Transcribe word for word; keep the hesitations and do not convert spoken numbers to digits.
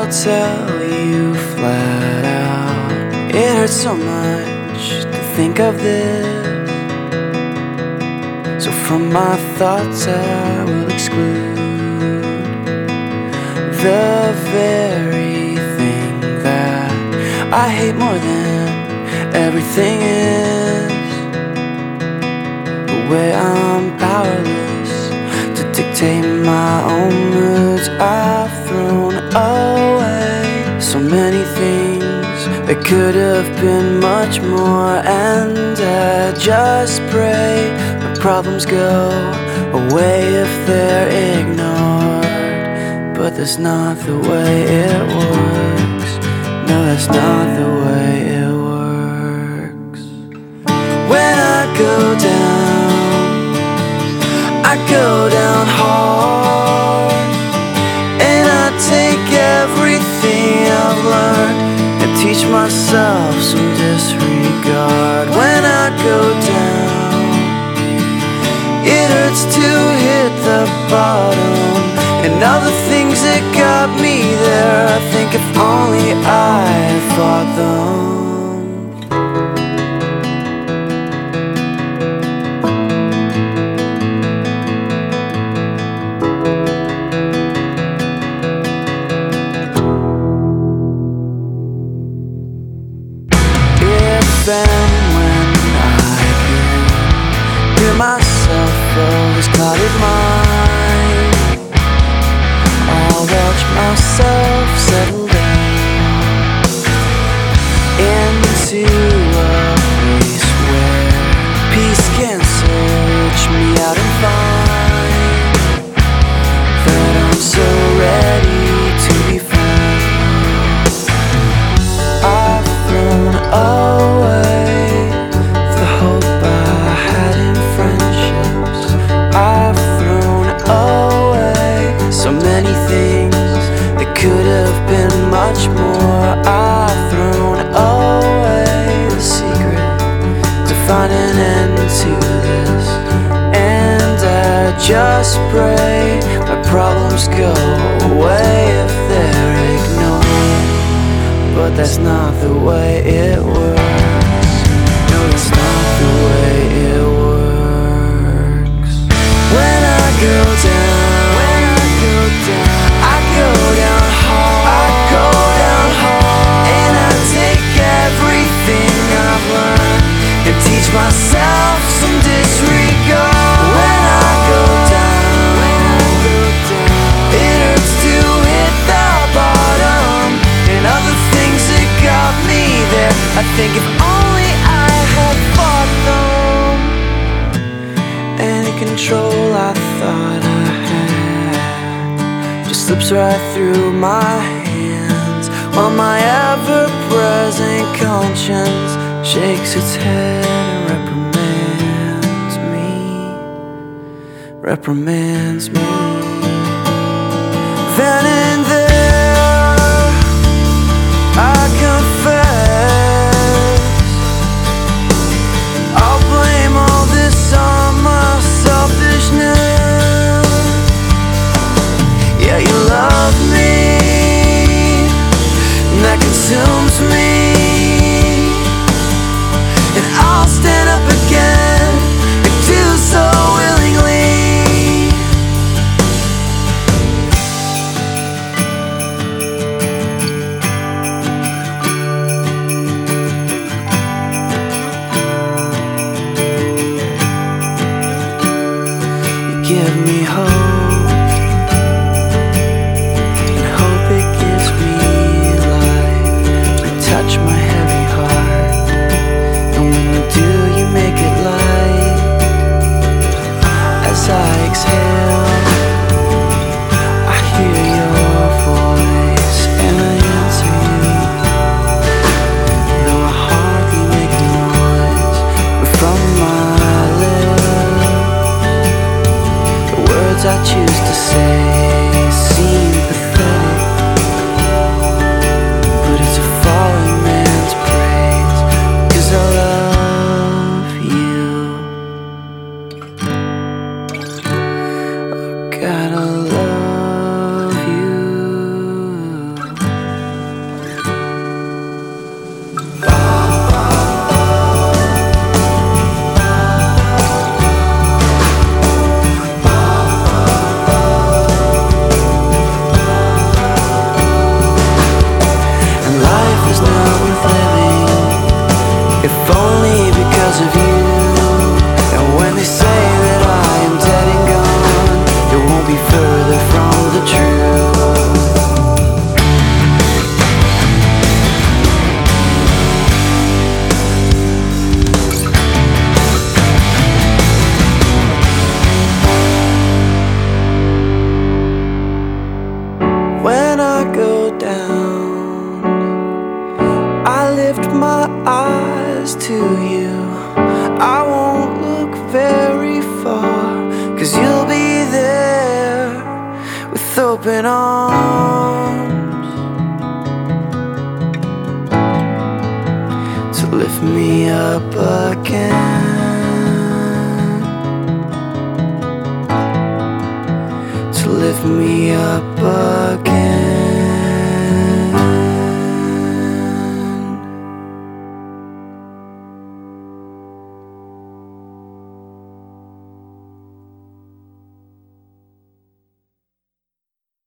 I'll tell you flat out, it hurts so much to think of this. So from my thoughts I will exclude the very thing that I hate more than everything is. The way I'm powerless to dictate my own moods. I've thrown away so many things that could have been much more, and I just pray my problems go away if they're ignored. But that's not the way it works. No, that's not the way it works. When I go down, I go down hard, and I take everything I've learned and teach myself some disregard. When I go down, it hurts to hit the bottom, and all the things that got me there, I think if only I had fought them. If and when I can hear myself roll this clouded mind, I'll watch myself settle down into a place where peace can search me out and find that I'm so ready to be found. I've thrown away the hope I had in friendships. I've thrown away so many things that could have been much more. I've thrown away the secret to find an end to this, and I just pray my problems go away if they're ignored. But that's not the way it works. No, that's not the way it works. When I go down, when I go down, I go down hard, I go down hard, and I take everything I've learned and teach myself some disregard. When I go down, when I go down, it hurts to hit the bottom, and other things that got me there, I think if only I had fought them. Any control I thought I had just slips right through my hands, while my ever-present conscience shakes its head and reprimands me, reprimands me. Then and there, I confess, I'll blame all this on my selfishness. Yeah, you love me, and that consumes me, and I'll stand up again and do so willingly. open arms to lift me up again, to lift me up again.